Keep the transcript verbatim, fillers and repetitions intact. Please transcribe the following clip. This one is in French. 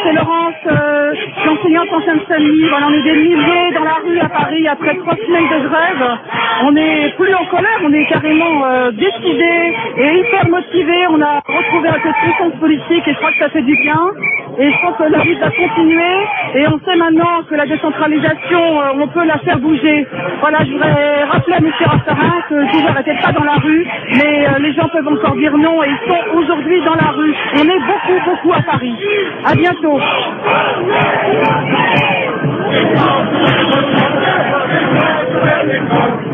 c'est Laurence, euh, je suis enseignante en Seine-Saint-Denis. Voilà, on est des milliers dans la rue à Paris après trois semaines de grève. On n'est plus en colère, on est carrément euh, décidés et hyper motivés. On a retrouvé un peu de puissance politique et je crois que ça fait du bien. Et je pense que la lutte va continuer et on sait maintenant que la décentralisation, euh, on peut la faire bouger. Voilà, je voudrais rappeler à M. Raffarin que je vous n'étiez pas dans la rue, mais euh, les gens peuvent encore dire non et ils sont aujourd'hui dans la rue. On est beaucoup, beaucoup à Paris. À bientôt. Thank you.